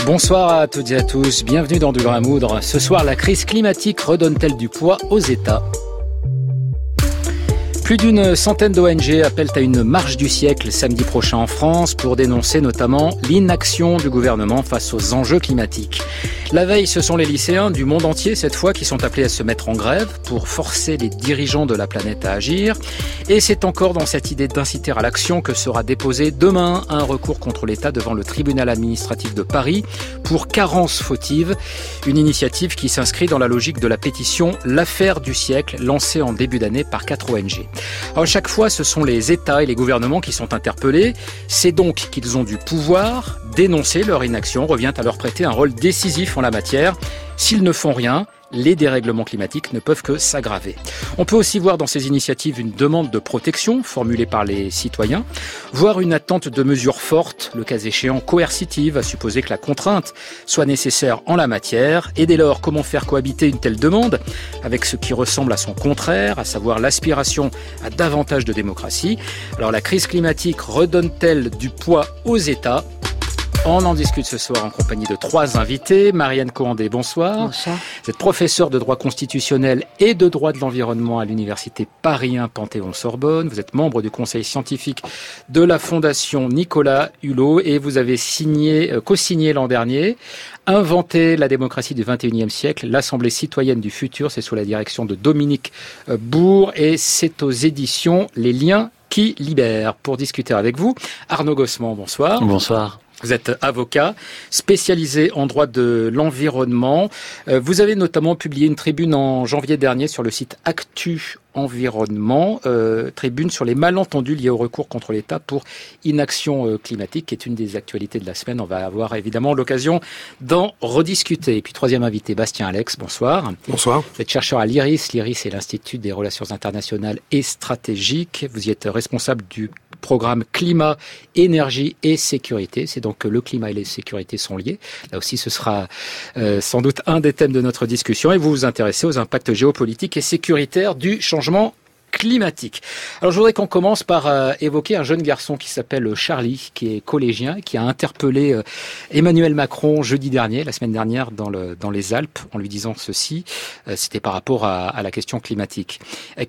Bonsoir à toutes et à tous, bienvenue dans Du Grain à Moudre. Ce soir, la crise climatique redonne-t-elle du poids aux États ? Plus d'une centaine d'ONG appellent à une marche du siècle samedi prochain en France pour dénoncer notamment l'inaction du gouvernement face aux enjeux climatiques. La veille, ce sont les lycéens du monde entier cette fois qui sont appelés à se mettre en grève pour forcer les dirigeants de la planète à agir. Et c'est encore dans cette idée d'inciter à l'action que sera déposé demain un recours contre l'État devant le tribunal administratif de Paris pour carence fautive. Une initiative qui s'inscrit dans la logique de la pétition L'affaire du siècle lancée en début d'année par 4 ONG. Alors, chaque fois, ce sont les États et les gouvernements qui sont interpellés. C'est donc qu'ils ont du pouvoir. Dénoncer leur inaction revient à leur prêter un rôle décisif en la matière. S'ils ne font rien, les dérèglements climatiques ne peuvent que s'aggraver. On peut aussi voir dans ces initiatives une demande de protection formulée par les citoyens, voire une attente de mesures fortes, le cas échéant coercitives, à supposer que la contrainte soit nécessaire en la matière. Et dès lors, comment faire cohabiter une telle demande avec ce qui ressemble à son contraire, à savoir l'aspiration à davantage de démocratie ? Alors la crise climatique redonne-t-elle du poids aux États ? On en discute ce soir en compagnie de 3 invités. Marianne Cohandé, bonsoir. Bonsoir. Vous êtes professeure de droit constitutionnel et de droit de l'environnement à l'université Paris 1 Panthéon-Sorbonne. Vous êtes membre du conseil scientifique de la fondation Nicolas Hulot et vous avez co-signé l'an dernier Inventer la démocratie du XXIe siècle, l'Assemblée citoyenne du futur. C'est sous la direction de Dominique Bourg et c'est aux éditions Les Liens qui libèrent. Pour discuter avec vous, Arnaud Gossement, bonsoir. Bonsoir. Vous êtes avocat, spécialisé en droit de l'environnement. Vous avez notamment publié une tribune en janvier dernier sur le site Actu Environnement, tribune sur les malentendus liés au recours contre l'État pour inaction climatique, qui est une des actualités de la semaine. On va avoir évidemment l'occasion d'en rediscuter. Et puis troisième invité, Bastien Alex, bonsoir. Bonsoir. Vous êtes chercheur à l'IRIS. l'IRIS est l'Institut des relations internationales et stratégiques. Vous y êtes responsable du programme climat, énergie et sécurité. C'est donc que le climat et les sécurités sont liés. Là aussi, ce sera sans doute un des thèmes de notre discussion. Et vous vous intéressez aux impacts géopolitiques et sécuritaires du changement climatique. Alors je voudrais qu'on commence par évoquer un jeune garçon qui s'appelle Charlie, qui est collégien, qui a interpellé Emmanuel Macron jeudi dernier, la semaine dernière, dans les Alpes, en lui disant ceci. C'était par rapport à la question climatique.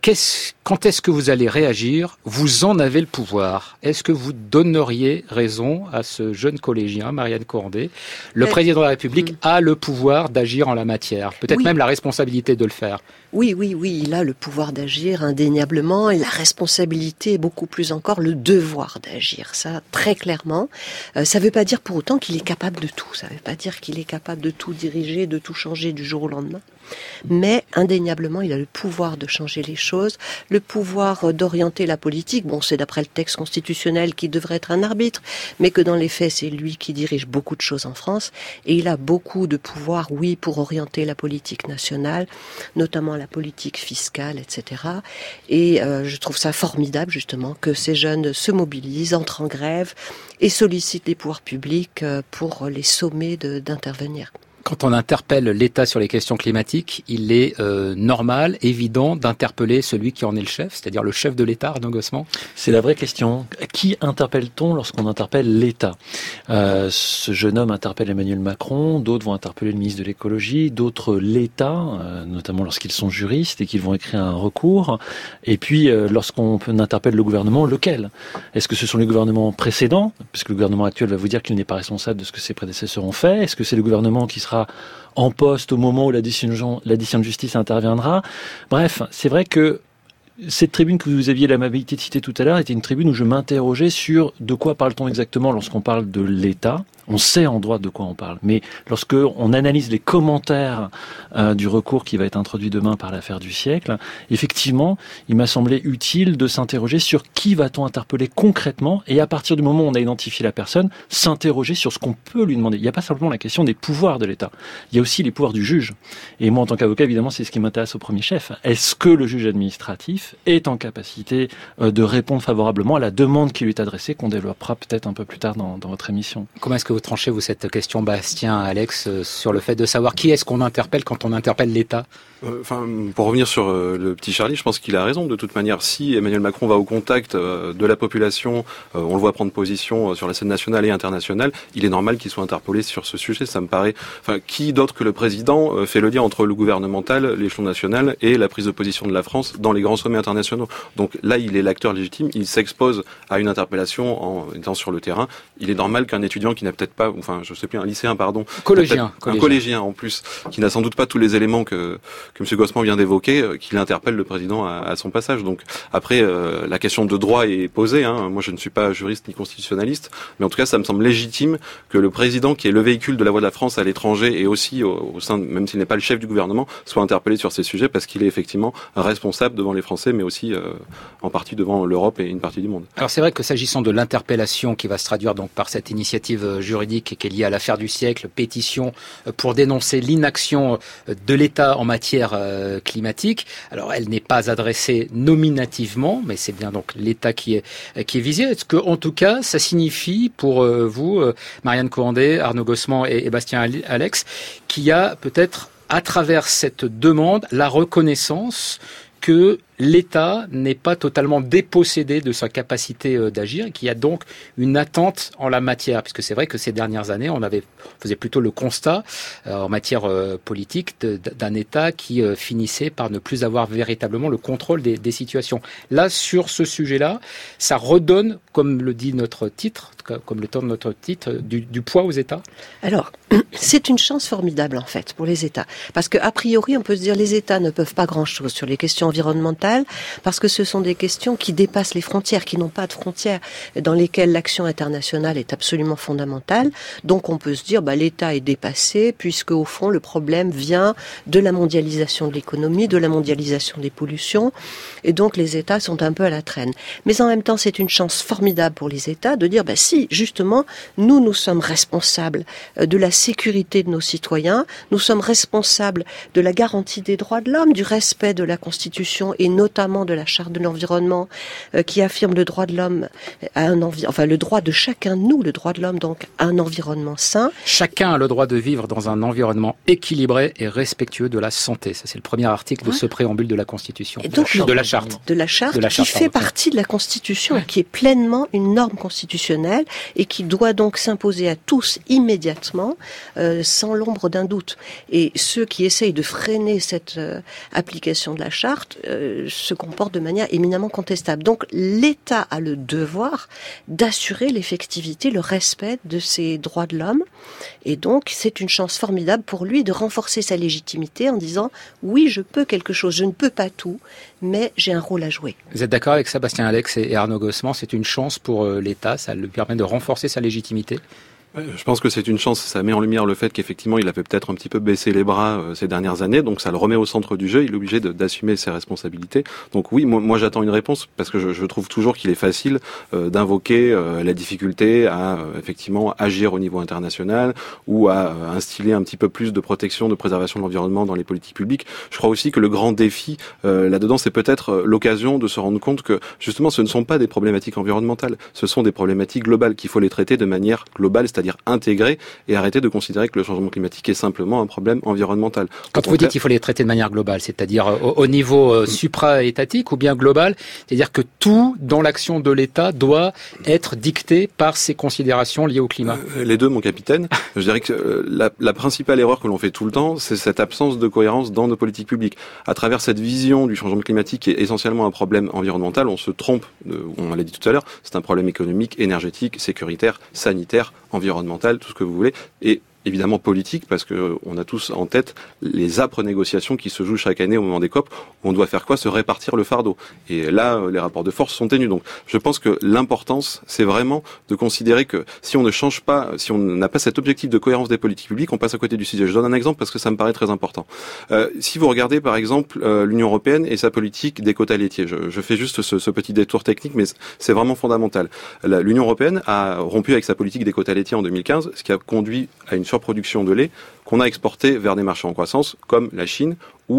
Quand est-ce que vous allez réagir ? Vous en avez le pouvoir. Est-ce que vous donneriez raison à ce jeune collégien, Marianne Cohandé ? Le président de la République a le pouvoir d'agir en la matière, peut-être même la responsabilité de le faire. Oui, il a le pouvoir d'agir indéniablement et la responsabilité, beaucoup plus encore, le devoir d'agir. Ça, très clairement. Ça ne veut pas dire pour autant qu'il est capable de tout. Ça ne veut pas dire qu'il est capable de tout diriger, de tout changer du jour au lendemain. Mais indéniablement, il a le pouvoir de changer les choses, le pouvoir d'orienter la politique. Bon, c'est d'après le texte constitutionnel qui devrait être un arbitre, mais que dans les faits, c'est lui qui dirige beaucoup de choses en France. Et il a beaucoup de pouvoir, oui, pour orienter la politique nationale, notamment la politique fiscale, etc. Et je trouve ça formidable, justement, que ces jeunes se mobilisent, entrent en grève et sollicitent les pouvoirs publics pour les sommer d'intervenir. Quand on interpelle l'État sur les questions climatiques, il est normal, évident d'interpeller celui qui en est le chef, c'est-à-dire le chef de l'État, Arnaud Gossement. C'est la vraie question. Qui interpelle-t-on lorsqu'on interpelle l'État ? Ce jeune homme interpelle Emmanuel Macron, d'autres vont interpeller le ministre de l'écologie, d'autres l'État, notamment lorsqu'ils sont juristes et qu'ils vont écrire un recours. Et puis, lorsqu'on interpelle le gouvernement, lequel ? Est-ce que ce sont les gouvernements précédents ? Puisque le gouvernement actuel va vous dire qu'il n'est pas responsable de ce que ses prédécesseurs ont fait. Est-ce que c'est le gouvernement qui sera en poste au moment où la décision de justice interviendra. Bref, c'est vrai que cette tribune que vous aviez l'amabilité de citer tout à l'heure était une tribune où je m'interrogeais sur de quoi parle-t-on exactement lorsqu'on parle de l'État. On sait en droit de quoi on parle, mais lorsque on analyse les commentaires du recours qui va être introduit demain par l'affaire du siècle, effectivement, il m'a semblé utile de s'interroger sur qui va-t-on interpeller concrètement, et à partir du moment où on a identifié la personne, s'interroger sur ce qu'on peut lui demander. Il n'y a pas simplement la question des pouvoirs de l'État, il y a aussi les pouvoirs du juge. Et moi, en tant qu'avocat, évidemment, c'est ce qui m'intéresse au premier chef. Est-ce que le juge administratif est en capacité de répondre favorablement à la demande qui lui est adressée, qu'on développera peut-être un peu plus tard dans votre émission. Comment est-ce que vous tranchez, vous, cette question, Bastien, Alex, sur le fait de savoir qui est-ce qu'on interpelle quand on interpelle l'État ? Pour revenir sur le petit Charlie, je pense qu'il a raison. De toute manière, si Emmanuel Macron va au contact de la population, on le voit prendre position sur la scène nationale et internationale, il est normal qu'il soit interpellé sur ce sujet. Ça me paraît. Qui d'autre que le président fait le lien entre le gouvernemental, l'échelon national et la prise de position de la France dans les grands sommets internationaux. Donc là, il est l'acteur légitime. Il s'expose à une interpellation en étant sur le terrain. Il est normal qu'un étudiant qui n'a peut-être pas, un lycéen, un collégien en plus, qui n'a sans doute pas tous les éléments que M. Gosselin vient d'évoquer, qu'il interpelle le président à son passage. Donc après, la question de droit est posée. Moi, je ne suis pas juriste ni constitutionnaliste, mais en tout cas, ça me semble légitime que le président, qui est le véhicule de la voix de la France à l'étranger et aussi au sein, même s'il n'est pas le chef du gouvernement, soit interpellé sur ces sujets parce qu'il est effectivement responsable devant les Français, mais aussi en partie devant l'Europe et une partie du monde. Alors c'est vrai que s'agissant de l'interpellation qui va se traduire donc par cette initiative juridique qui est liée à l'affaire du siècle, pétition pour dénoncer l'inaction de l'État en matière climatique. Alors elle n'est pas adressée nominativement, mais c'est bien donc l'État qui est visé. Est-ce que en tout cas ça signifie pour vous, Marianne Cohandé, Arnaud Gosselin et Bastien Alex, qu'il y a peut-être à travers cette demande la reconnaissance que l'État n'est pas totalement dépossédé de sa capacité d'agir et qu'il y a donc une attente en la matière. Puisque c'est vrai que ces dernières années, on faisait plutôt le constat en matière politique d'un État qui finissait par ne plus avoir véritablement le contrôle des situations. Là, sur ce sujet-là, ça redonne, comme le dit notre titre, comme le tourne notre titre, du poids aux États. Alors, c'est une chance formidable en fait pour les États. Parce qu'a priori, on peut se dire les États ne peuvent pas grand-chose sur les questions environnementales parce que ce sont des questions qui dépassent les frontières, qui n'ont pas de frontières, dans lesquelles l'action internationale est absolument fondamentale. Donc on peut se dire l'État est dépassé puisque au fond le problème vient de la mondialisation de l'économie, de la mondialisation des pollutions et donc les États sont un peu à la traîne. Mais en même temps c'est une chance formidable pour les États de dire si justement nous sommes responsables de la sécurité de nos citoyens, nous sommes responsables de la garantie des droits de l'homme, du respect de la Constitution et notamment de la Charte de l'environnement qui affirme le droit de l'homme à le droit de chacun de nous, le droit de l'homme donc à un environnement sain. Chacun a le droit de vivre dans un environnement équilibré et respectueux de la santé. Ça c'est le premier article de ce préambule de la Constitution, donc, de la Charte. De la Charte qui fait partie de la Constitution, qui est pleinement une norme constitutionnelle et qui doit donc s'imposer à tous immédiatement sans l'ombre d'un doute. Et ceux qui essayent de freiner cette application de la Charte se comportent de manière éminemment contestable. Donc l'État a le devoir d'assurer l'effectivité, le respect de ces droits de l'homme. Et donc c'est une chance formidable pour lui de renforcer sa légitimité en disant oui, je peux quelque chose, je ne peux pas tout, mais j'ai un rôle à jouer. Vous êtes d'accord avec ça, Bastien Alex et Arnaud Gosselin? C'est une chance pour l'État, ça lui permet de renforcer sa légitimité? Je pense que c'est une chance, ça met en lumière le fait qu'effectivement il avait peut-être un petit peu baissé les bras ces dernières années, donc ça le remet au centre du jeu, il est obligé d'assumer ses responsabilités. Donc oui, moi j'attends une réponse, parce que je trouve toujours qu'il est facile d'invoquer la difficulté à effectivement agir au niveau international ou à instiller un petit peu plus de protection, de préservation de l'environnement dans les politiques publiques. Je crois aussi que le grand défi là-dedans, c'est peut-être l'occasion de se rendre compte que justement ce ne sont pas des problématiques environnementales, ce sont des problématiques globales, qu'il faut les traiter de manière globale, c'est-à-dire intégrer et arrêter de considérer que le changement climatique est simplement un problème environnemental. Quand vous dites qu'il faut les traiter de manière globale, c'est-à-dire au niveau supra-étatique ou bien global, c'est-à-dire que tout dans l'action de l'État doit être dicté par ces considérations liées au climat. Les deux, mon capitaine. Je dirais que la principale erreur que l'on fait tout le temps, c'est cette absence de cohérence dans nos politiques publiques. À travers cette vision du changement climatique qui est essentiellement un problème environnemental, on se trompe, on l'a dit tout à l'heure, c'est un problème économique, énergétique, sécuritaire, sanitaire, environnemental, tout ce que vous voulez, et évidemment politique, parce que on a tous en tête les âpres négociations qui se jouent chaque année au moment des COP, où on doit faire quoi? Se répartir le fardeau. Et là, les rapports de force sont ténus. Donc, je pense que l'importance, c'est vraiment de considérer que si on ne change pas, si on n'a pas cet objectif de cohérence des politiques publiques, on passe à côté du sujet. Je donne un exemple parce que ça me paraît très important. Si vous regardez, par exemple, l'Union européenne et sa politique des quotas laitiers, je fais juste ce petit détour technique, mais c'est vraiment fondamental. L'Union européenne a rompu avec sa politique des quotas laitiers en 2015, ce qui a conduit à une surproduction de lait qu'on a exporté vers des marchés en croissance comme la Chine ou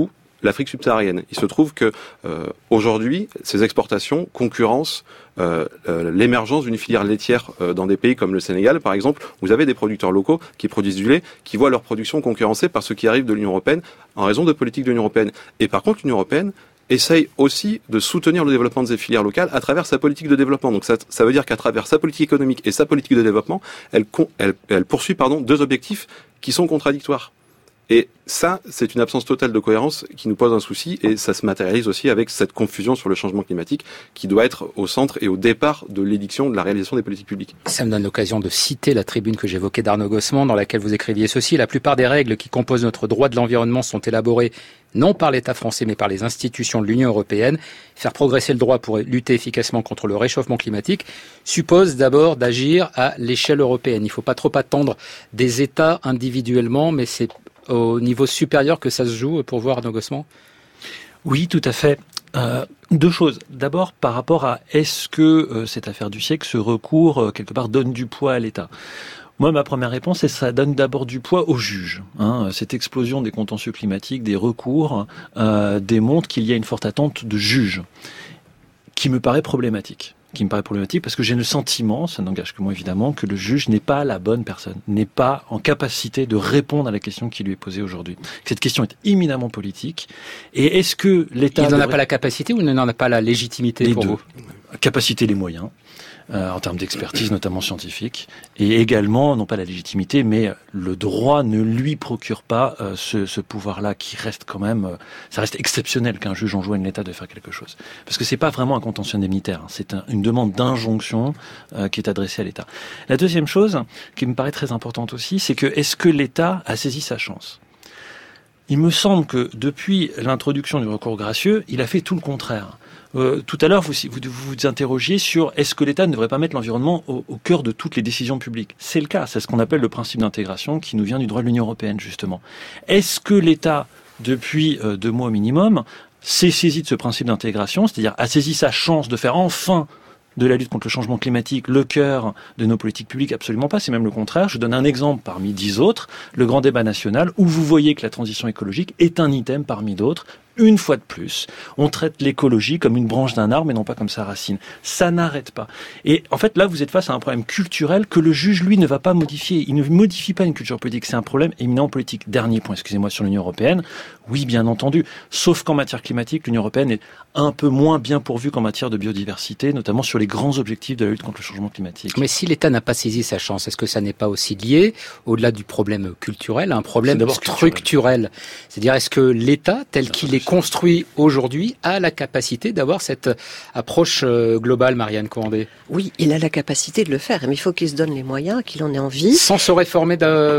l'Afrique subsaharienne. Il se trouve que aujourd'hui, ces exportations concurrencent l'émergence d'une filière laitière dans des pays comme le Sénégal, par exemple. Vous avez des producteurs locaux qui produisent du lait, qui voient leur production concurrencée par ce qui arrive de l'Union européenne en raison de politiques de l'Union européenne. Et par contre, l'Union européenne essaye aussi de soutenir le développement de ces filières locales à travers sa politique de développement. Donc ça veut dire qu'à travers sa politique économique et sa politique de développement, elle poursuit deux objectifs qui sont contradictoires. Et ça, c'est une absence totale de cohérence qui nous pose un souci, et ça se matérialise aussi avec cette confusion sur le changement climatique qui doit être au centre et au départ de l'édiction, de la réalisation des politiques publiques. Ça me donne l'occasion de citer la tribune que j'évoquais d'Arnaud Gossement, dans laquelle vous écriviez ceci: la plupart des règles qui composent notre droit de l'environnement sont élaborées non par l'État français mais par les institutions de l'Union européenne. Faire progresser le droit pour lutter efficacement contre le réchauffement climatique suppose d'abord d'agir à l'échelle européenne. Il ne faut pas trop attendre des États individuellement, mais c'est au niveau supérieur que ça se joue pour voir Arnaud Gossement? Oui, tout à fait. Deux choses. D'abord, par rapport à est-ce que cette affaire du siècle, ce recours, quelque part, donne du poids à l'État? Moi, ma première réponse, c'est que ça donne d'abord du poids aux juges. Cette explosion des contentieux climatiques, des recours, démontre qu'il y a une forte attente de juges, qui me paraît problématique. Parce que j'ai le sentiment, ça n'engage que moi évidemment, que le juge n'est pas la bonne personne, n'est pas en capacité de répondre à la question qui lui est posée aujourd'hui. Cette question est éminemment politique. Et est-ce que l'État... Il n'en a pas la capacité ou il n'en a pas la légitimité pour vous? Capacité, les moyens. En termes d'expertise, notamment scientifique, et également, non pas la légitimité, mais le droit ne lui procure pas ce pouvoir-là qui reste quand même, ça reste exceptionnel qu'un juge enjoigne l'État de faire quelque chose. Parce que c'est pas vraiment un contentieux indemnitaire, c'est une demande d'injonction qui est adressée à l'État. La deuxième chose, qui me paraît très importante aussi, c'est que est-ce que l'État a saisi sa chance ? Il me semble que depuis l'introduction du recours gracieux, il a fait tout le contraire. Tout à l'heure, vous vous interrogiez sur est-ce que l'État ne devrait pas mettre l'environnement au cœur de toutes les décisions publiques. C'est le cas, c'est ce qu'on appelle le principe d'intégration qui nous vient du droit de l'Union européenne, justement. Est-ce que l'État, depuis 2 mois au minimum, s'est saisi de ce principe d'intégration, c'est-à-dire a saisi sa chance de faire enfin de la lutte contre le changement climatique le cœur de nos politiques publiques? Absolument pas, c'est même le contraire. Je donne un exemple parmi 10 autres, le grand débat national, où vous voyez que la transition écologique est un item parmi d'autres. Une fois de plus, on traite l'écologie comme une branche d'un arbre et non pas comme sa racine. Ça n'arrête pas. Et en fait, là, vous êtes face à un problème culturel que le juge, lui, ne va pas modifier. Il ne modifie pas une culture politique. C'est un problème éminemment politique. Dernier point, excusez-moi, sur l'Union européenne. Oui, bien entendu. Sauf qu'en matière climatique, l'Union européenne est un peu moins bien pourvue qu'en matière de biodiversité, notamment sur les grands objectifs de la lutte contre le changement climatique. Mais si l'État n'a pas saisi sa chance, est-ce que ça n'est pas aussi lié, au-delà du problème culturel, à un problème structurel? C'est-à-dire, est-ce que l'État, tel qu'il est construit aujourd'hui, a la capacité d'avoir cette approche globale, Marianne Coandé? Oui, il a la capacité de le faire, mais il faut qu'il se donne les moyens, qu'il en ait envie. Sans se réformer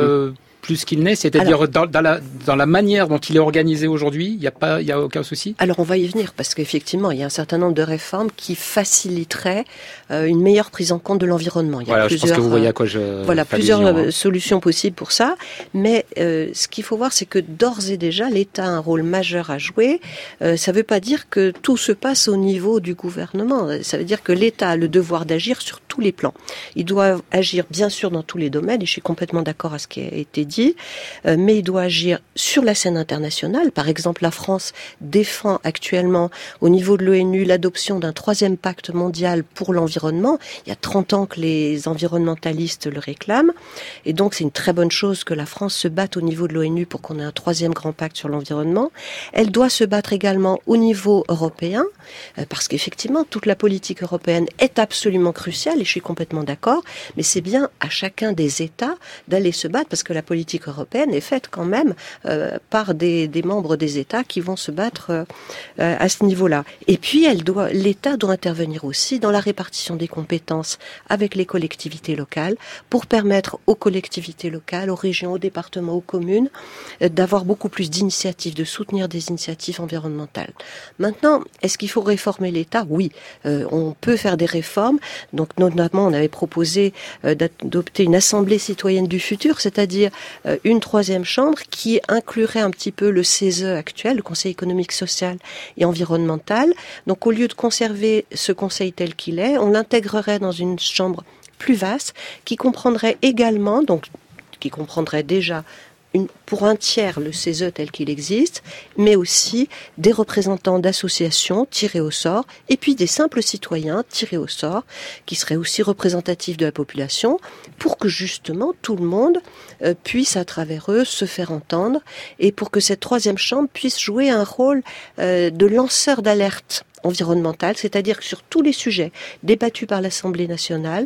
plus qu'il n'est, c'est-à-dire dans la manière dont il est organisé aujourd'hui, il y a aucun souci? Alors on va y venir, parce qu'effectivement, il y a un certain nombre de réformes qui faciliteraient une meilleure prise en compte de l'environnement. Il y a je pense que vous voyez à quoi je... Voilà, plusieurs solutions possibles pour ça, mais ce qu'il faut voir, c'est que d'ores et déjà, l'État a un rôle majeur à jouer. Ça ne veut pas dire que tout se passe au niveau du gouvernement. Ça veut dire que l'État a le devoir d'agir sur tous les plans. Il doit agir, bien sûr, dans tous les domaines, et je suis complètement d'accord à ce qui a été dit, mais il doit agir sur la scène internationale. Par exemple, la France défend actuellement au niveau de l'ONU l'adoption d'un 3e pacte mondial pour l'environnement. Il y a 30 ans que les environnementalistes le réclament, et donc c'est une très bonne chose que la France se batte au niveau de l'ONU pour qu'on ait un 3e grand pacte sur l'environnement. Elle doit se battre également au niveau européen, parce qu'effectivement toute la politique européenne est absolument cruciale, et je suis complètement d'accord, mais c'est bien à chacun des États d'aller se battre, parce que la politique européenne est faite quand même par des membres des États qui vont se battre à ce niveau-là. Et puis l'État doit intervenir aussi dans la répartition des compétences avec les collectivités locales pour permettre aux collectivités locales, aux régions, aux départements, aux communes d'avoir beaucoup plus d'initiatives, de soutenir des initiatives environnementales. Maintenant, est-ce qu'il faut réformer l'État? Oui, on peut faire des réformes. Donc notamment, on avait proposé d'adopter une assemblée citoyenne du futur, c'est-à-dire une 3e chambre qui inclurait un petit peu le CESE actuel, le Conseil économique, social et environnemental. Donc au lieu de conserver ce conseil tel qu'il est, on l'intégrerait dans une chambre plus vaste qui comprendrait également, donc qui comprendrait déjà pour un tiers le CESE tel qu'il existe, mais aussi des représentants d'associations tirés au sort, et puis des simples citoyens tirés au sort, qui seraient aussi représentatifs de la population, pour que justement tout le monde puisse à travers eux se faire entendre, et pour que cette troisième chambre puisse jouer un rôle de lanceur d'alerte environnementale, c'est-à-dire que sur tous les sujets débattus par l'Assemblée nationale,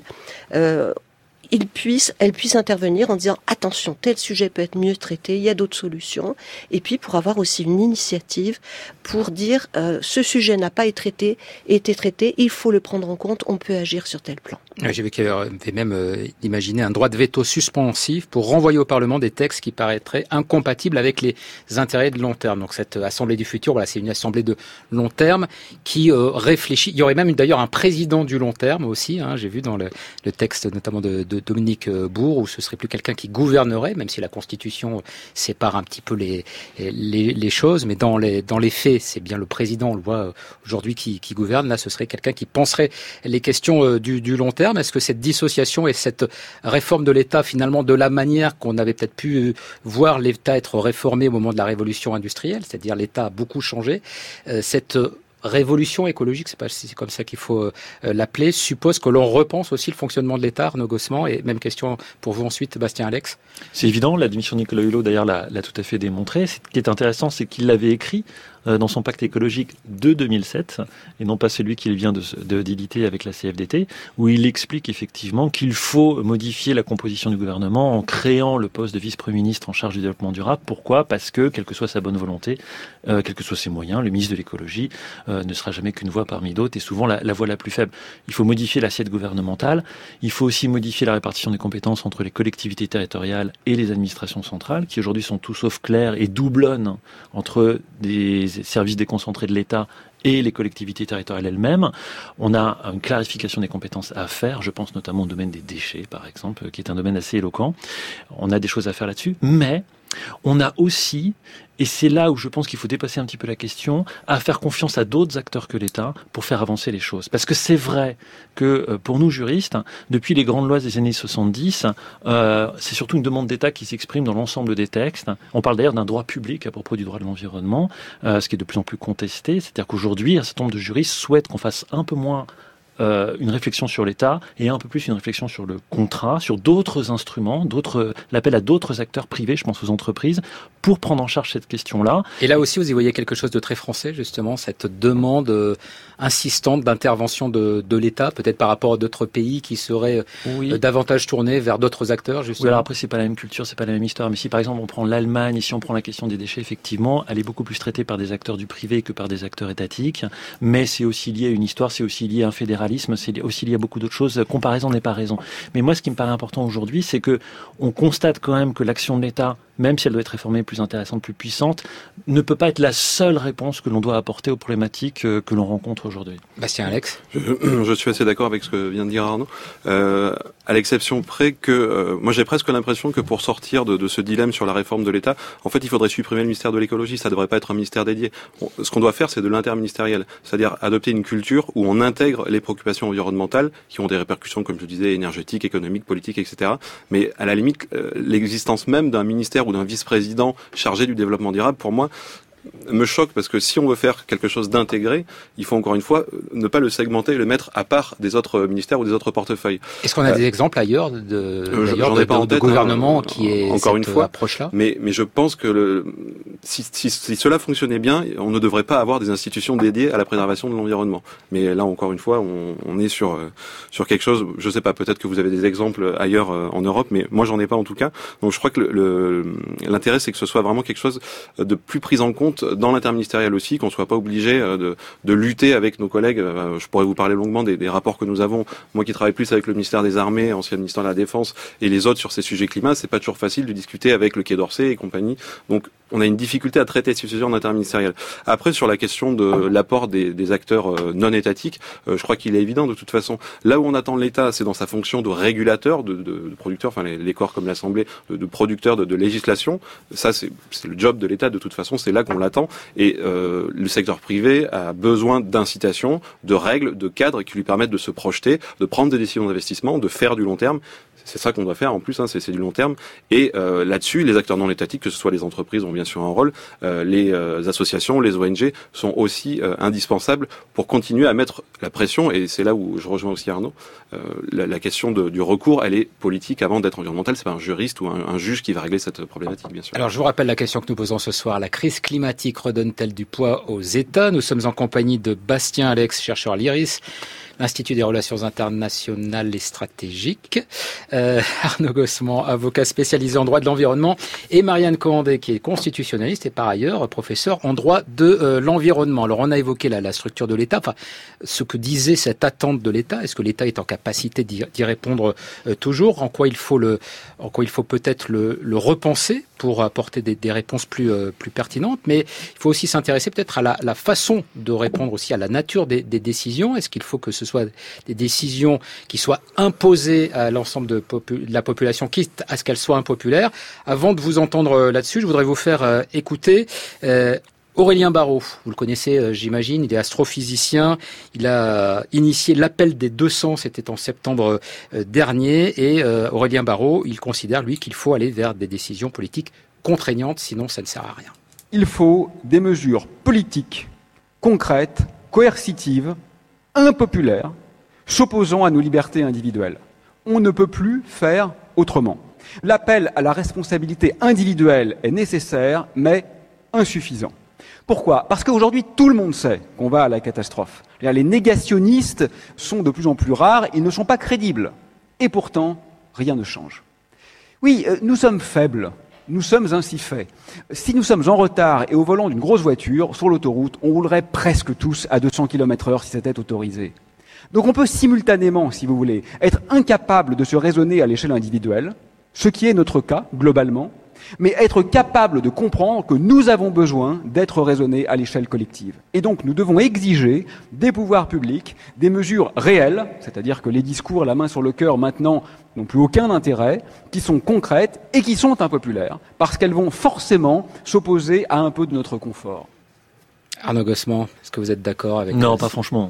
elle puisse intervenir en disant attention, tel sujet peut être mieux traité, il y a d'autres solutions, et puis pour avoir aussi une initiative pour dire ce sujet n'a pas été traité, il faut le prendre en compte, on peut agir sur tel plan. J'ai vu qu'il y avait même imaginé un droit de veto suspensif pour renvoyer au Parlement des textes qui paraîtraient incompatibles avec les intérêts de long terme. Donc cette Assemblée du futur, voilà, c'est une Assemblée de long terme qui réfléchit. Il y aurait même d'ailleurs un président du long terme aussi, hein, j'ai vu dans le texte notamment de Dominique Bourg, où ce serait plus quelqu'un qui gouvernerait, même si la Constitution sépare un petit peu les choses, mais dans les faits, c'est bien le président, on le voit aujourd'hui, qui gouverne. Là, ce serait quelqu'un qui penserait les questions du long terme. Est-ce que cette dissociation et cette réforme de l'État, finalement, de la manière qu'on avait peut-être pu voir l'État être réformé au moment de la révolution industrielle, c'est-à-dire l'État a beaucoup changé, cette révolution écologique, c'est comme ça qu'il faut l'appeler, suppose que l'on repense aussi le fonctionnement de l'État, Arnaud Gossement, et même question pour vous ensuite, Bastien Alex. C'est évident, la démission de Nicolas Hulot d'ailleurs l'a tout à fait démontré. Ce qui est intéressant, c'est qu'il l'avait écrit dans son pacte écologique de 2007, et non pas celui qu'il vient d'éditer avec la CFDT, où il explique effectivement qu'il faut modifier la composition du gouvernement en créant le poste de vice-premier ministre en charge du développement durable. Pourquoi ? Parce que, quelle que soit sa bonne volonté, quels que soient ses moyens, le ministre de l'écologie ne sera jamais qu'une voix parmi d'autres, et souvent la voix la plus faible. Il faut modifier l'assiette gouvernementale, il faut aussi modifier la répartition des compétences entre les collectivités territoriales et les administrations centrales, qui aujourd'hui sont tout sauf claires et doublonnent entre des services déconcentrés de l'État et les collectivités territoriales elles-mêmes. On a une clarification des compétences à faire, je pense notamment au domaine des déchets, par exemple, qui est un domaine assez éloquent. On a des choses à faire là-dessus, mais on a aussi, et c'est là où je pense qu'il faut dépasser un petit peu la question, à faire confiance à d'autres acteurs que l'État pour faire avancer les choses. Parce que c'est vrai que pour nous juristes, depuis les grandes lois des années 70, c'est surtout une demande d'État qui s'exprime dans l'ensemble des textes. On parle d'ailleurs d'un droit public à propos du droit de l'environnement, ce qui est de plus en plus contesté. C'est-à-dire qu'aujourd'hui, un certain nombre de juristes souhaitent qu'on fasse un peu moins une réflexion sur l'État et un peu plus une réflexion sur le contrat, sur d'autres instruments, l'appel à d'autres acteurs privés, je pense aux entreprises, pour prendre en charge cette question-là. Et là aussi, vous y voyez quelque chose de très français, justement, cette demande insistante d'intervention de l'État, peut-être par rapport à d'autres pays qui seraient davantage tournés vers d'autres acteurs, justement. Oui, alors après, c'est pas la même culture, c'est pas la même histoire, mais si par exemple on prend l'Allemagne, si on prend la question des déchets, effectivement, elle est beaucoup plus traitée par des acteurs du privé que par des acteurs étatiques, mais c'est aussi lié à une histoire, c'est aussi lié à un fédéralisme, c'est aussi lié à beaucoup d'autres choses. Comparaison n'est pas raison. Mais moi, ce qui me paraît important aujourd'hui, c'est que on constate quand même que l'action de l'État, même si elle doit être réformée, plus intéressante, plus puissante, ne peut pas être la seule réponse que l'on doit apporter aux problématiques que l'on rencontre aujourd'hui. Bastien Alex. Je suis assez d'accord avec ce que vient de dire Arnaud, à l'exception près que moi j'ai presque l'impression que pour sortir de ce dilemme sur la réforme de l'État, en fait il faudrait supprimer le ministère de l'écologie, ça devrait pas être un ministère dédié. Ce qu'on doit faire, c'est de l'interministériel, c'est-à-dire adopter une culture où on intègre les préoccupations environnementales qui ont des répercussions, comme je disais, énergétiques, économiques, politiques, etc. Mais à la limite, l'existence même d'un ministère ou d'un vice-président chargé du développement durable, pour moi, me choque, parce que si on veut faire quelque chose d'intégré, il faut encore une fois ne pas le segmenter et le mettre à part des autres ministères ou des autres portefeuilles. Est-ce qu'on a des exemples ailleurs de gouvernement qui est encore cette approche-là ? Mais je pense que si cela fonctionnait bien, on ne devrait pas avoir des institutions dédiées à la préservation de l'environnement. Mais là, encore une fois, on est sur quelque chose, je sais pas, peut-être que vous avez des exemples ailleurs en Europe, mais moi j'en ai pas en tout cas. Donc je crois que l'intérêt, c'est que ce soit vraiment quelque chose de plus pris en compte dans l'interministériel aussi, qu'on soit pas obligé de lutter avec nos collègues. Je pourrais vous parler longuement des rapports que nous avons. Moi qui travaille plus avec le ministère des Armées, ancien ministère de la Défense, et les autres sur ces sujets climat, c'est pas toujours facile de discuter avec le Quai d'Orsay et compagnie. Donc on a une difficulté à traiter ces sujets en interministériel. Après, sur la question de l'apport des acteurs non étatiques, je crois qu'il est évident de toute façon. Là où on attend l'État, c'est dans sa fonction de régulateur, de producteur, enfin les corps comme l'Assemblée, de producteur de législation. Ça, c'est le job de l'État de toute façon, c'est là qu'on l'attend. Et le secteur privé a besoin d'incitations, de règles, de cadres qui lui permettent de se projeter, de prendre des décisions d'investissement, de faire du long terme. C'est ça qu'on doit faire en plus, c'est du long terme. Et là-dessus, les acteurs non étatiques, que ce soit les entreprises, ont bien sûr un rôle. Les associations, les ONG sont aussi indispensables pour continuer à mettre la pression. Et c'est là où je rejoins aussi Arnaud. La question du recours, elle est politique avant d'être environnementale. C'est pas un juriste ou un juge qui va régler cette problématique, bien sûr. Alors, je vous rappelle la question que nous posons ce soir. La crise climatique redonne-t-elle du poids aux États? Nous sommes en compagnie de Bastien Alex, chercheur à l'IRIS, l'Institut des relations internationales et stratégiques, Arnaud Gossement, avocat spécialisé en droit de l'environnement, et Marianne Cohandé, qui est constitutionnaliste et par ailleurs professeur en droit de l'environnement. Alors, on a évoqué la structure de l'État, enfin, ce que disait cette attente de l'État. Est-ce que l'État est en capacité d'y répondre toujours? En quoi il faut peut-être le repenser pour apporter des réponses plus pertinentes, mais il faut aussi s'intéresser peut-être à la façon de répondre aussi à la nature des décisions. Est-ce qu'il faut que ce soit des décisions qui soient imposées à l'ensemble de la population, quitte à ce qu'elles soient impopulaires? Avant de vous entendre là-dessus, je voudrais vous faire écouter Aurélien Barraud. Vous le connaissez, j'imagine, il est astrophysicien. Il a initié l'appel des 200, c'était en septembre dernier. Et Aurélien Barraud, il considère, lui, qu'il faut aller vers des décisions politiques contraignantes, sinon ça ne sert à rien. Il faut des mesures politiques, concrètes, coercitives, impopulaires, s'opposant à nos libertés individuelles. On ne peut plus faire autrement. L'appel à la responsabilité individuelle est nécessaire, mais insuffisant. Pourquoi ? Parce qu'aujourd'hui, tout le monde sait qu'on va à la catastrophe. Les négationnistes sont de plus en plus rares, ils ne sont pas crédibles. Et pourtant, rien ne change. Oui, nous sommes faibles, nous sommes ainsi faits. Si nous sommes en retard et au volant d'une grosse voiture, sur l'autoroute, on roulerait presque tous à 200 km/h si c'était autorisé. Donc on peut simultanément, si vous voulez, être incapable de se raisonner à l'échelle individuelle, ce qui est notre cas, globalement, mais être capable de comprendre que nous avons besoin d'être raisonnés à l'échelle collective. Et donc nous devons exiger des pouvoirs publics des mesures réelles, c'est-à-dire que les discours, la main sur le cœur maintenant, n'ont plus aucun intérêt, qui sont concrètes et qui sont impopulaires, parce qu'elles vont forcément s'opposer à un peu de notre confort. Arnaud Gossement, est-ce que vous êtes d'accord avec Non, pas franchement.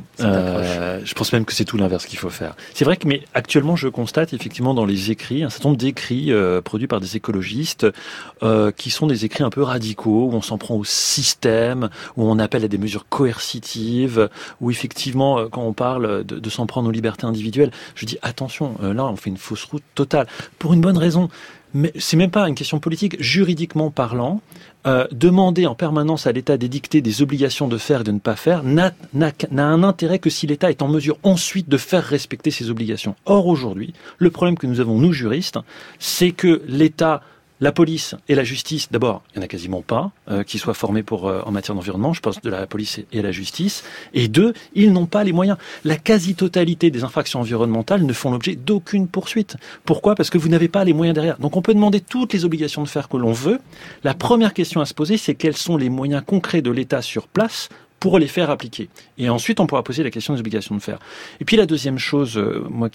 Je pense même que c'est tout l'inverse qu'il faut faire. C'est vrai que, mais actuellement, je constate effectivement dans les écrits, un certain nombre d'écrits produits par des écologistes qui sont des écrits un peu radicaux, où on s'en prend au système, où on appelle à des mesures coercitives, où effectivement, quand on parle de s'en prendre aux libertés individuelles, je dis attention, là, on fait une fausse route totale. Pour une bonne raison. Mais c'est même pas une question politique. Juridiquement parlant, demander en permanence à l'État d'édicter des obligations de faire et de ne pas faire n'a un intérêt que si l'État est en mesure ensuite de faire respecter ses obligations. Or, aujourd'hui, le problème que nous avons, nous, juristes, c'est que l'État, la police et la justice, d'abord, il n'y en a quasiment pas qui soient formés en matière d'environnement, je pense de la police et à la justice. Et deux, ils n'ont pas les moyens. La quasi-totalité des infractions environnementales ne font l'objet d'aucune poursuite. Pourquoi ? Parce que vous n'avez pas les moyens derrière. Donc on peut demander toutes les obligations de faire que l'on veut. La première question à se poser, c'est quels sont les moyens concrets de l'État sur place pour les faire appliquer. Et ensuite, on pourra poser la question des obligations de faire. Et puis la deuxième chose, moi,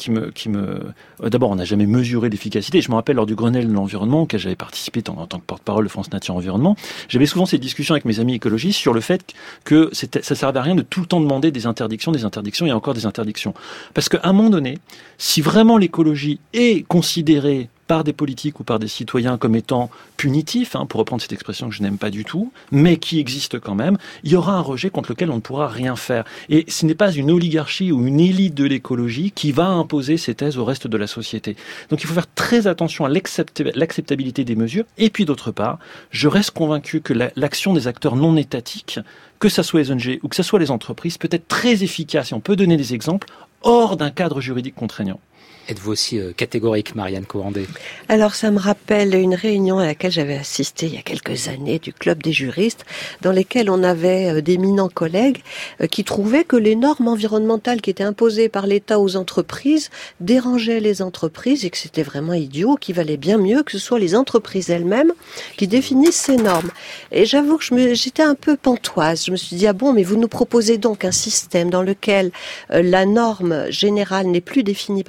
d'abord, on n'a jamais mesuré l'efficacité. Je me rappelle lors du Grenelle de l'environnement, auquel j'avais participé en tant que porte-parole de France Nature Environnement, j'avais souvent ces discussions avec mes amis écologistes sur le fait que ça servait à rien de tout le temps demander des interdictions et encore des interdictions. Parce qu'à un moment donné, si vraiment l'écologie est considérée par des politiques ou par des citoyens comme étant punitif, pour reprendre cette expression que je n'aime pas du tout, mais qui existe quand même, il y aura un rejet contre lequel on ne pourra rien faire. Et ce n'est pas une oligarchie ou une élite de l'écologie qui va imposer ces thèses au reste de la société. Donc il faut faire très attention à l'acceptabilité des mesures. Et puis d'autre part, je reste convaincu que l'action des acteurs non étatiques, que ce soit les ONG ou que ce soit les entreprises, peut être très efficace, et on peut donner des exemples, hors d'un cadre juridique contraignant. Êtes-vous aussi catégorique, Marianne Cohandé ? Alors, ça me rappelle une réunion à laquelle j'avais assisté il y a quelques années du Club des juristes, dans lesquels on avait d'éminents collègues qui trouvaient que les normes environnementales qui étaient imposées par l'État aux entreprises dérangeaient les entreprises et que c'était vraiment idiot, qu'il valait bien mieux que ce soit les entreprises elles-mêmes qui définissent ces normes. Et j'avoue que j'étais un peu pantoise. Je me suis dit, ah bon, mais vous nous proposez donc un système dans lequel la norme générale n'est plus définie par le peuple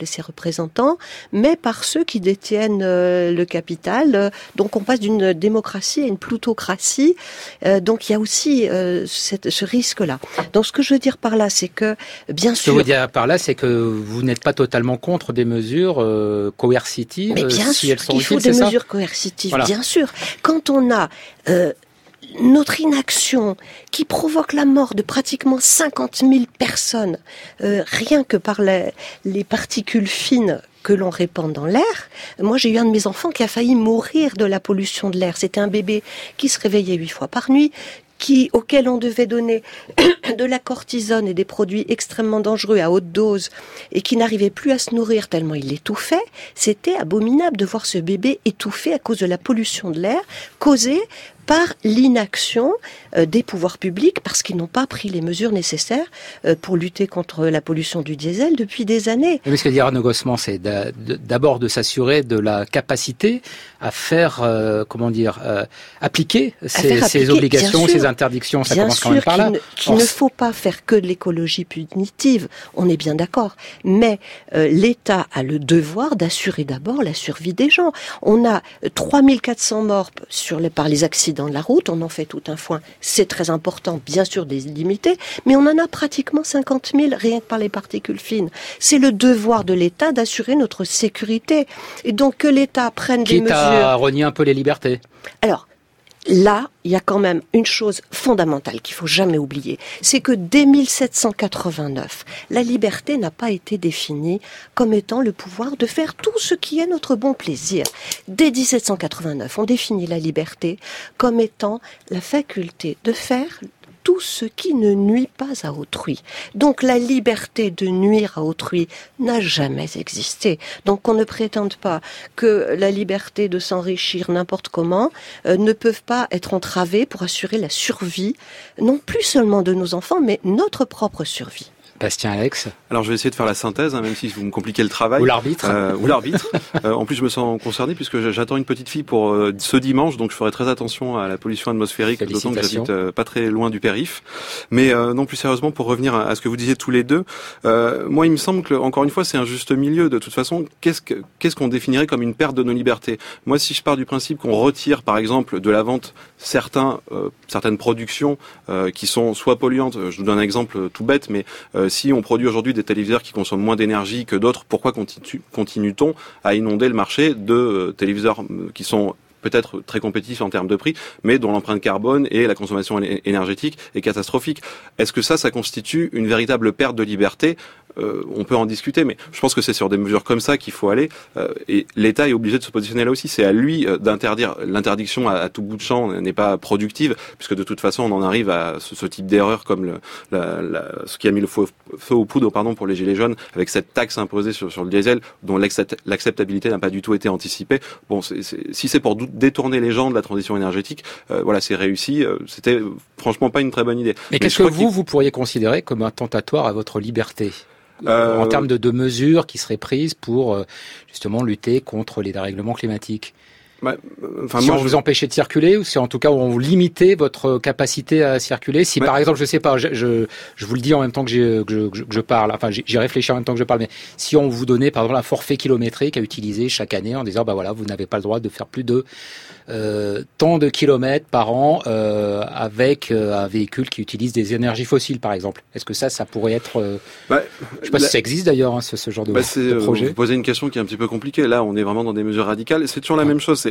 et ses représentants, mais par ceux qui détiennent le capital. Donc on passe d'une démocratie à une plutocratie. Donc il y a aussi ce risque-là. Donc ce que je veux dire par là, c'est que bien sûr... Ce que je veux dire par là, c'est que vous n'êtes pas totalement contre des mesures coercitives. Mais bien si sûr elles sont qu'il faut utiles, des mesures coercitives, voilà. Bien sûr. Quand on a... notre inaction qui provoque la mort de pratiquement 50 000 personnes, rien que par les particules fines que l'on répand dans l'air. Moi, j'ai eu un de mes enfants qui a failli mourir de la pollution de l'air. C'était un bébé qui se réveillait 8 fois par nuit, auquel on devait donner de la cortisone et des produits extrêmement dangereux à haute dose et qui n'arrivait plus à se nourrir tellement il étouffait. C'était abominable de voir ce bébé étouffer à cause de la pollution de l'air causée par l'inaction des pouvoirs publics parce qu'ils n'ont pas pris les mesures nécessaires pour lutter contre la pollution du diesel depuis des années. Mais ce que dit Arnaud Gossement, c'est d'abord de s'assurer de la capacité à faire, appliquer ces obligations, ces interdictions. Ça commence quand même par là. Qu'il ne faut pas faire que de l'écologie punitive, on est bien d'accord. Mais l'État a le devoir d'assurer d'abord la survie des gens. On a 3400 morts par les accidents de la route, on en fait tout un foin, c'est très important, bien sûr des limités, mais on en a pratiquement 50 000 rien que par les particules fines. C'est le devoir de l'État d'assurer notre sécurité. Et donc que l'État prenne des mesures... Quitte à renier un peu les libertés. Alors, là, il y a quand même une chose fondamentale qu'il faut jamais oublier, c'est que dès 1789, la liberté n'a pas été définie comme étant le pouvoir de faire tout ce qui est notre bon plaisir. Dès 1789, on définit la liberté comme étant la faculté de faire tout ce qui ne nuit pas à autrui. Donc la liberté de nuire à autrui n'a jamais existé. Donc on ne prétende pas que la liberté de s'enrichir n'importe comment ne peuvent pas être entravées pour assurer la survie, non plus seulement de nos enfants, mais notre propre survie. Bastien Alex. Alors je vais essayer de faire la synthèse, même si vous me compliquez le travail. Ou l'arbitre. En plus je me sens concerné puisque j'attends une petite fille pour ce dimanche, donc je ferai très attention à la pollution atmosphérique, d'autant que j'habite pas très loin du périph'. Mais non, plus sérieusement, pour revenir à ce que vous disiez tous les deux, moi il me semble que, encore une fois, c'est un juste milieu. De toute façon, qu'est-ce qu'on définirait comme une perte de nos libertés ? Moi, si je pars du principe qu'on retire, par exemple, de la vente certaines productions qui sont soit polluantes, je vous donne un exemple tout bête, mais si on produit aujourd'hui des téléviseurs qui consomment moins d'énergie que d'autres, pourquoi continue-t-on à inonder le marché de téléviseurs qui sont peut-être très compétitifs en termes de prix, mais dont l'empreinte carbone et la consommation énergétique est catastrophique ? Est-ce que ça constitue une véritable perte de liberté ? On peut en discuter, mais je pense que c'est sur des mesures comme ça qu'il faut aller. Et l'État est obligé de se positionner là aussi. C'est à lui d'interdire. L'interdiction à tout bout de champ n'est pas productive, puisque de toute façon, on en arrive à ce type d'erreur comme ce qui a mis le feu aux poudres, pour les gilets jaunes, avec cette taxe imposée sur le diesel, dont l'acceptabilité n'a pas du tout été anticipée. Bon, si c'est pour détourner les gens de la transition énergétique, c'est réussi. C'était franchement pas une très bonne idée. Mais qu'est-ce que vous pourriez considérer comme attentatoire à votre liberté ? En termes de mesures qui seraient prises pour justement lutter contre les dérèglements climatiques. Si on vous empêchait de circuler, ou si en tout cas on vous limitait votre capacité à circuler, si par exemple, je sais pas, je vous le dis en même temps que je parle, enfin j'y réfléchis en même temps que je parle, mais si on vous donnait par exemple un forfait kilométrique à utiliser chaque année en disant vous n'avez pas le droit de faire plus de tant de kilomètres par an avec un véhicule qui utilise des énergies fossiles par exemple. Est-ce que ça pourrait être je sais pas si ça existe d'ailleurs ce genre de projet. Vous posez une question qui est un petit peu compliquée. Là, on est vraiment dans des mesures radicales. C'est toujours la même chose.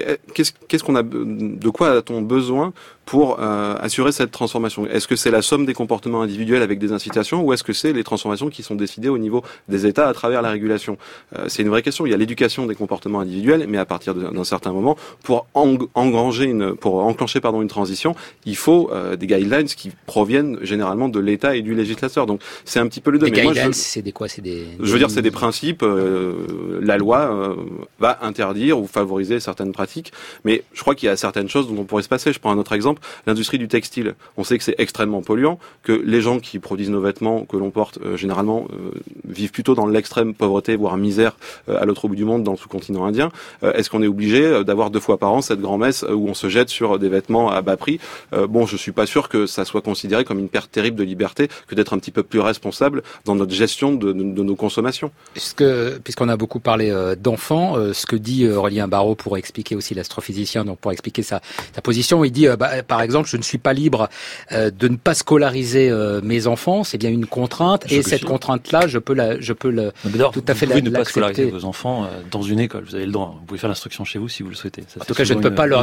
De quoi a-t-on besoin pour assurer cette transformation ? Est-ce que c'est la somme des comportements individuels avec des incitations, ou est-ce que c'est les transformations qui sont décidées au niveau des États à travers la régulation ? C'est une vraie question. Il y a l'éducation des comportements individuels, mais à partir d'un certain moment, pour enclencher une transition, il faut des guidelines qui proviennent généralement de l'État et du législateur. Donc c'est un petit peu le deux. Les guidelines, c'est des quoi ? C'est des principes. La loi va interdire ou favoriser certaines pratiques, mais je crois qu'il y a certaines choses dont on pourrait se passer. Je prends un autre exemple. exemple, l'industrie du textile. On sait que c'est extrêmement polluant, que les gens qui produisent nos vêtements que l'on porte généralement vivent plutôt dans l'extrême pauvreté, voire misère à l'autre bout du monde, dans le sous-continent indien. Est-ce qu'on est obligé d'avoir 2 fois par an cette grand-messe où on se jette sur des vêtements à bas prix? Bon, je suis pas sûr que ça soit considéré comme une perte terrible de liberté que d'être un petit peu plus responsable dans notre gestion de nos consommations. Puisqu'on a beaucoup parlé d'enfants, ce que dit Aurélien Barraud pour expliquer aussi l'astrophysicien, donc pour expliquer sa position, il dit par exemple, je ne suis pas libre de ne pas scolariser mes enfants, c'est bien une contrainte, et cette contrainte-là, je peux tout à fait l'accepter. Vous pouvez ne pas scolariser vos enfants dans une école, vous avez le droit. Vous pouvez faire l'instruction chez vous si vous le souhaitez. Ça, en tout cas, je ne peux pas leur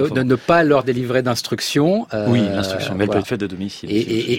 délivrer d'instruction. Oui, l'instruction, mais elle peut être faite de domicile.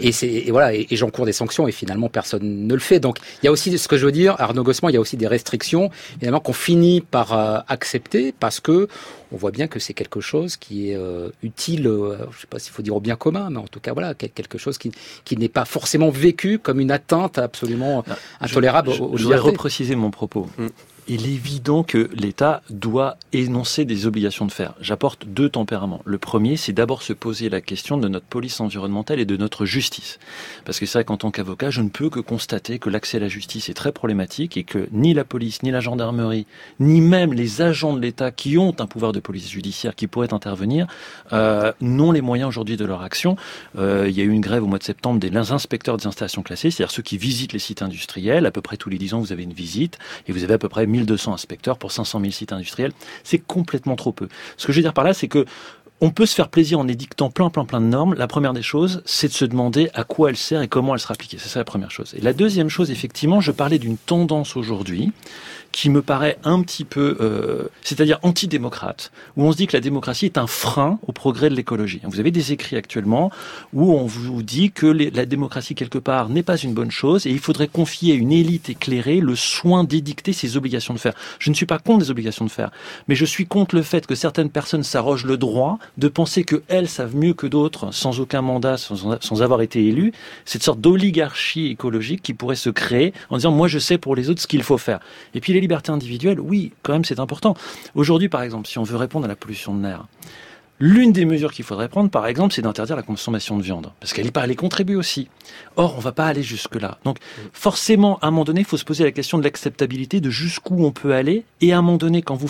Et j'encours des sanctions, et finalement personne ne le fait. Donc il y a aussi, ce que je veux dire, Arnaud Gossement, il y a aussi des restrictions, évidemment, qu'on finit par accepter, parce que on voit bien que c'est quelque chose qui est utile, je ne sais pas s'il faut dire au bien commun, mais en tout cas, voilà, quelque chose qui n'est pas forcément vécu comme une atteinte absolument intolérable aux libertés. Je voudrais repréciser mon propos. Il est évident que l'État doit énoncer des obligations de faire. J'apporte 2 tempéraments. Le premier, c'est d'abord se poser la question de notre police environnementale et de notre justice. Parce que c'est vrai qu'en tant qu'avocat, je ne peux que constater que l'accès à la justice est très problématique et que ni la police, ni la gendarmerie, ni même les agents de l'État qui ont un pouvoir de police judiciaire qui pourraient intervenir, n'ont les moyens aujourd'hui de leur action. Il y a eu une grève au mois de septembre des inspecteurs des installations classées, c'est-à-dire ceux qui visitent les sites industriels. À peu près tous les 10 ans, vous avez une visite et vous avez à peu près 1200 inspecteurs pour 500 000 sites industriels. C'est complètement trop peu. Ce que je veux dire par là, c'est que on peut se faire plaisir en édictant plein de normes. La première des choses, c'est de se demander à quoi elle sert et comment elle sera appliquée. C'est ça la première chose. Et la deuxième chose, effectivement, je parlais d'une tendance aujourd'hui qui me paraît un petit peu, c'est-à-dire antidémocrate, où on se dit que la démocratie est un frein au progrès de l'écologie. Vous avez des écrits actuellement où on vous dit que la démocratie, quelque part, n'est pas une bonne chose et il faudrait confier à une élite éclairée le soin d'édicter ses obligations de faire. Je ne suis pas contre les obligations de faire, mais je suis contre le fait que certaines personnes s'arrogent le droit de penser qu'elles savent mieux que d'autres, sans aucun mandat, sans avoir été élues. Cette sorte d'oligarchie écologique qui pourrait se créer en disant « moi je sais pour les autres ce qu'il faut faire ». Et puis les libertés individuelles, oui, quand même c'est important. Aujourd'hui, par exemple, si on veut répondre à la pollution de l'air, l'une des mesures qu'il faudrait prendre, par exemple, c'est d'interdire la consommation de viande. Parce qu'elle y contribue aussi. Or, on ne va pas aller jusque-là. Donc, forcément, à un moment donné, il faut se poser la question de l'acceptabilité, de jusqu'où on peut aller. Et à un moment donné, quand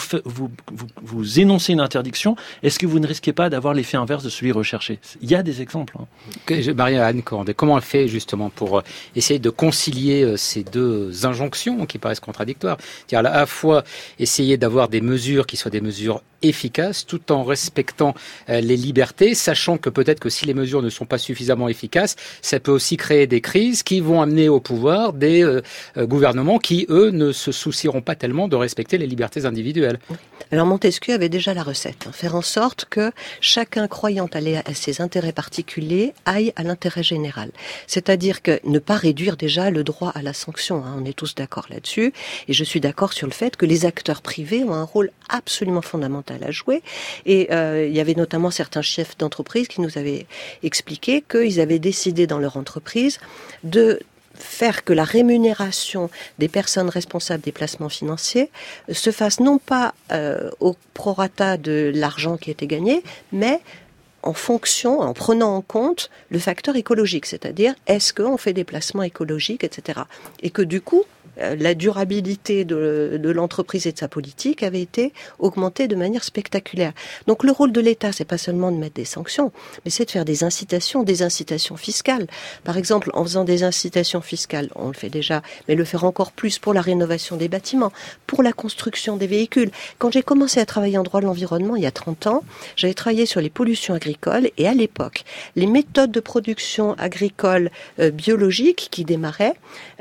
vous énoncez une interdiction, est-ce que vous ne risquez pas d'avoir l'effet inverse de celui recherché? Il y a des exemples. Marie-Anne Corrandé, comment elle fait justement pour essayer de concilier ces 2 injonctions qui paraissent contradictoires? C'est-à-dire à la fois essayer d'avoir des mesures qui soient des mesures efficaces, tout en respectant les libertés, sachant que peut-être que si les mesures ne sont pas suffisamment efficaces, ça peut aussi créer des crises qui vont amener au pouvoir des gouvernements qui, eux, ne se soucieront pas tellement de respecter les libertés individuelles. Alors Montesquieu avait déjà la recette, faire en sorte que chacun croyant aller à ses intérêts particuliers aille à l'intérêt général. C'est-à-dire que ne pas réduire déjà le droit à la sanction, on est tous d'accord là-dessus, et je suis d'accord sur le fait que les acteurs privés ont un rôle absolument fondamental à jouer, et il y avait notamment certains chefs d'entreprise qui nous avaient expliqué qu'ils avaient décidé dans leur entreprise de faire que la rémunération des personnes responsables des placements financiers se fasse non pas au prorata de l'argent qui était gagné, mais en prenant en compte le facteur écologique, c'est-à-dire est-ce qu'on fait des placements écologiques, etc. Et que du coup, la durabilité de l'entreprise et de sa politique avait été augmentée de manière spectaculaire. Donc le rôle de l'État, c'est pas seulement de mettre des sanctions, mais c'est de faire des incitations fiscales. Par exemple, en faisant des incitations fiscales, on le fait déjà, mais le faire encore plus pour la rénovation des bâtiments, pour la construction des véhicules. Quand j'ai commencé à travailler en droit de l'environnement il y a 30 ans, j'avais travaillé sur les pollutions agricoles et à l'époque, les méthodes de production agricole biologique qui démarraient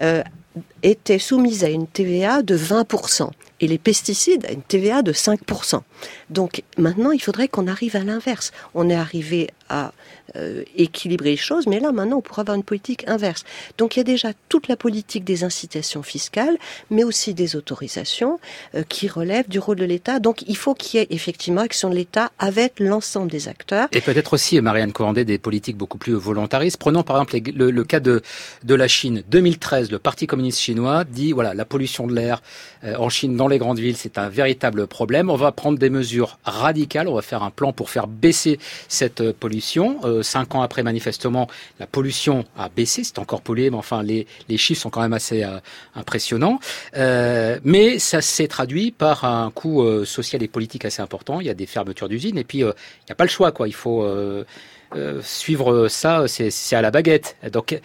étaient soumises à une TVA de 20% et les pesticides à une TVA de 5%. Donc maintenant, il faudrait qu'on arrive à l'inverse. On est arrivé à équilibrer les choses, mais là, maintenant, on pourra avoir une politique inverse. Donc il y a déjà toute la politique des incitations fiscales, mais aussi des autorisations qui relèvent du rôle de l'État. Donc il faut qu'il y ait effectivement action de l'État avec l'ensemble des acteurs. Et peut-être aussi, Marie-Anne Corrandé, des politiques beaucoup plus volontaristes. Prenons par exemple le cas de la Chine. 2013, le Parti communiste chinois dit, voilà, la pollution de l'air en Chine, dans dans les grandes villes, c'est un véritable problème. On va prendre des mesures radicales. On va faire un plan pour faire baisser cette pollution. 5 ans après, manifestement, la pollution a baissé. C'est encore pollué, mais enfin, les chiffres sont quand même assez impressionnants. Mais ça s'est traduit par un coût social et politique assez important. Il y a des fermetures d'usines et puis il n'y a pas le choix, quoi. Il faut suivre ça, c'est à la baguette. Donc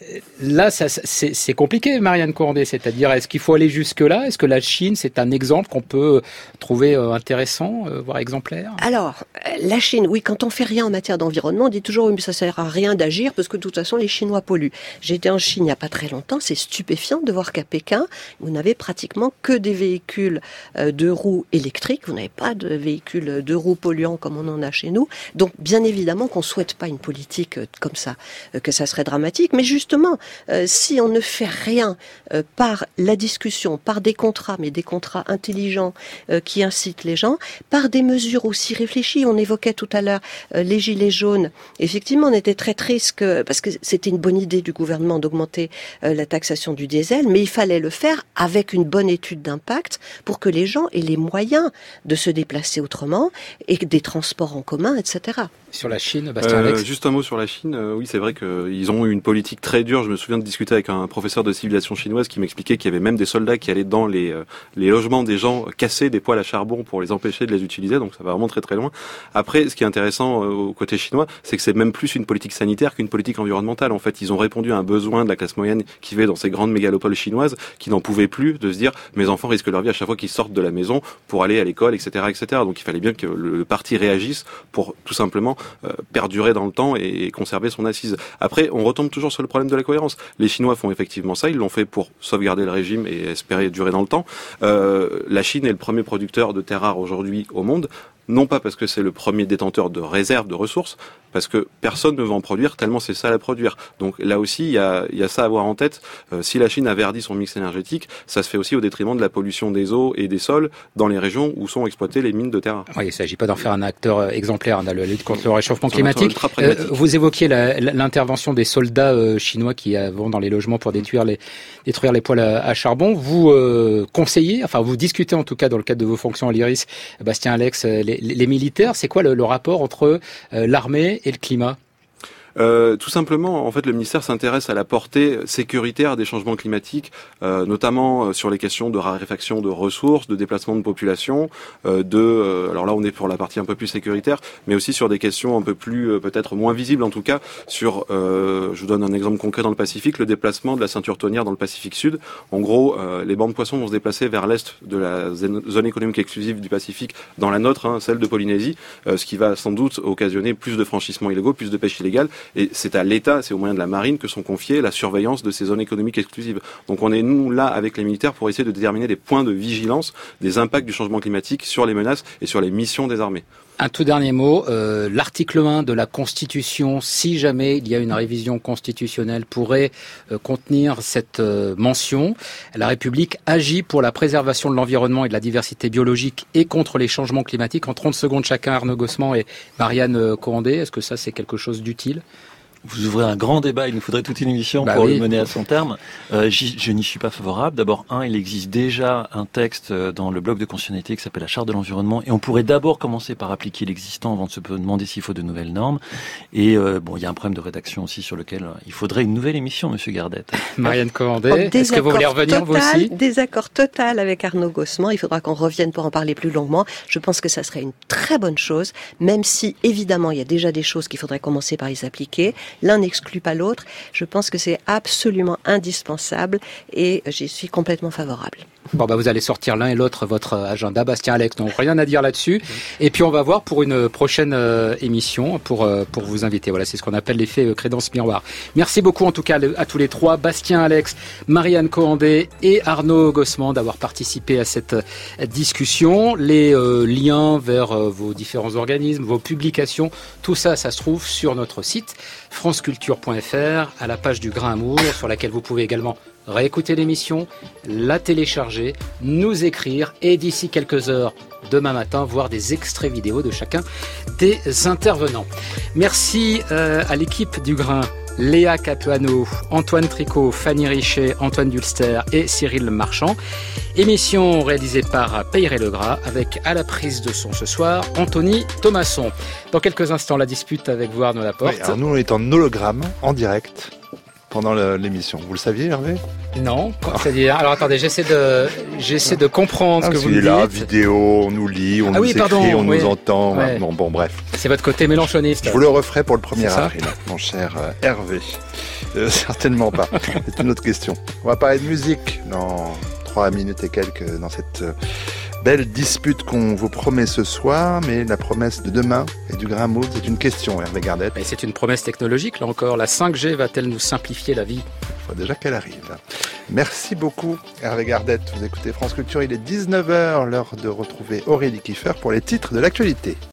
là, c'est compliqué, Marianne Coandé. C'est-à-dire, est-ce qu'il faut aller jusque-là? Est-ce que la Chine, c'est un exemple qu'on peut trouver intéressant, voire exemplaire? Alors, la Chine, oui, quand on fait rien en matière d'environnement, on dit toujours, oui, mais ça sert à rien d'agir parce que de toute façon, les Chinois polluent. J'ai été en Chine il n'y a pas très longtemps. C'est stupéfiant de voir qu'à Pékin, vous n'avez pratiquement que des véhicules de roues électriques. Vous n'avez pas de véhicules de roues polluants comme on en a chez nous. Donc, bien évidemment qu'on souhaite pas une politique comme ça, que ça serait dramatique. Mais justement, si on ne fait rien par la discussion, par des contrats, mais des contrats intelligents qui incitent les gens, par des mesures aussi réfléchies. On évoquait tout à l'heure les gilets jaunes. Effectivement, on était très triste parce que c'était une bonne idée du gouvernement d'augmenter la taxation du diesel, mais il fallait le faire avec une bonne étude d'impact pour que les gens aient les moyens de se déplacer autrement et des transports en commun, etc. Sur la Chine, Bastien Alex. Juste un mot sur la Chine. Oui, c'est vrai qu'ils ont eu une politique très dure. Je me souviens de discuter avec un professeur de civilisation chinoise qui m'expliquait qu'il y avait même des soldats qui allaient dans les logements des gens casser des poêles à charbon pour les empêcher de les utiliser. Donc ça va vraiment très très loin. Après, ce qui est intéressant au côté chinois, c'est que c'est même plus une politique sanitaire qu'une politique environnementale. En fait, ils ont répondu à un besoin de la classe moyenne qui vivait dans ces grandes mégalopoles chinoises, qui n'en pouvaient plus de se dire mes enfants risquent leur vie à chaque fois qu'ils sortent de la maison pour aller à l'école, etc., etc. Donc il fallait bien que le parti réagisse pour tout simplement perdurer dans le temps et conserver son assise. Après, on retombe toujours sur le problème de la cohérence. Les Chinois font effectivement ça, ils l'ont fait pour sauvegarder le régime et espérer durer dans le temps. La Chine est le premier producteur de terres rares aujourd'hui au monde, non pas parce que c'est le premier détenteur de réserves de ressources, parce que personne ne va en produire tellement c'est sale à produire. Donc là aussi, il y a ça à avoir en tête. Si la Chine a verdi son mix énergétique, ça se fait aussi au détriment de la pollution des eaux et des sols dans les régions où sont exploitées les mines de terre. Oui, il ne s'agit pas d'en faire un acteur exemplaire dans la lutte contre le réchauffement climatique. Vous évoquiez l'intervention des soldats chinois qui vont dans les logements pour détruire les poêles à charbon. Vous conseillez, enfin vous discutez en tout cas dans le cadre de vos fonctions à l'IRIS, Bastien Alex, les militaires, c'est quoi le rapport entre l'armée et le climat? Tout simplement, en fait, le ministère s'intéresse à la portée sécuritaire des changements climatiques, notamment sur les questions de raréfaction de ressources, de déplacement de population, alors là, on est pour la partie un peu plus sécuritaire, mais aussi sur des questions un peu plus, peut-être moins visibles, en tout cas, sur, je vous donne un exemple concret dans le Pacifique, le déplacement de la ceinture tonnière dans le Pacifique Sud. En gros, les bancs de poissons vont se déplacer vers l'est de la zone économique exclusive du Pacifique, dans la nôtre, celle de Polynésie, ce qui va sans doute occasionner plus de franchissements illégaux, plus de pêche illégale. Et c'est à l'État, c'est aux moyens de la marine que sont confiés la surveillance de ces zones économiques exclusives. Donc on est, nous, là, avec les militaires, pour essayer de déterminer des points de vigilance des impacts du changement climatique sur les menaces et sur les missions des armées. Un tout dernier mot, l'article 1 de la Constitution, si jamais il y a une révision constitutionnelle, pourrait contenir cette mention. La République agit pour la préservation de l'environnement et de la diversité biologique et contre les changements climatiques. En 30 secondes chacun, Arnaud Gossement et Marianne Coandé, est-ce que ça c'est quelque chose d'utile ? Vous ouvrez un grand débat, il nous faudrait toute une émission pour le mener à son terme. Je n'y suis pas favorable. D'abord, il existe déjà un texte dans le bloc de constitutionnalité qui s'appelle la Charte de l'environnement, et on pourrait d'abord commencer par appliquer l'existant avant de se demander s'il faut de nouvelles normes. Et il y a un problème de rédaction aussi sur lequel il faudrait une nouvelle émission, Monsieur Gardette. Marianne Coandé, est-ce que vous voulez revenir vous aussi ? Désaccord total avec Arnaud Gossement. Il faudra qu'on revienne pour en parler plus longuement. Je pense que ça serait une très bonne chose, même si évidemment il y a déjà des choses qu'il faudrait commencer par les appliquer. L'un n'exclut pas l'autre. Je pense que c'est absolument indispensable et j'y suis complètement favorable. Bon, vous allez sortir l'un et l'autre votre agenda, Bastien Alex, donc rien à dire là-dessus. Et puis on va voir pour une prochaine émission pour vous inviter. Voilà, c'est ce qu'on appelle l'effet crédence miroir. Merci beaucoup en tout cas à tous les trois, Bastien Alex, Marianne Coandé et Arnaud Gossement d'avoir participé à cette discussion. Les liens vers vos différents organismes, vos publications, tout ça, ça se trouve sur notre site franceculture.fr à la page du Grain Amour sur laquelle vous pouvez également réécouter l'émission, la télécharger, nous écrire et d'ici quelques heures, demain matin, voir des extraits vidéo de chacun des intervenants. Merci à l'équipe du Grain, Léa Capuano, Antoine Tricot, Fanny Richet, Antoine Dulster et Cyril Marchand. Émission réalisée par Peyre Legras avec à la prise de son ce soir Anthony Thomasson. Dans quelques instants, la dispute avec vous Arnaud Laporte. Oui, alors nous on est en hologramme, en direct, pendant l'émission. Vous le saviez, Hervé ? Non, c'est-à-dire... Alors attendez, j'essaie de comprendre ce que vous me dites. Là, vidéo, on nous lit, on nous écrit, on nous entend. Ouais. Bon, bref. C'est votre côté mélanchoniste. Je vous le referai pour le 1er avril, mon cher Hervé. Certainement pas. C'est une autre question. On va parler de musique dans 3 minutes et quelques dans cette belle dispute qu'on vous promet ce soir, mais la promesse de demain et du Grain Mood, c'est une question, Hervé Gardette. Et c'est une promesse technologique, là encore. La 5G va-t-elle nous simplifier la vie ? Il faut déjà qu'elle arrive. Merci beaucoup, Hervé Gardette. Vous écoutez France Culture, il est 19h, l'heure de retrouver Aurélie Kiefer pour les titres de l'actualité.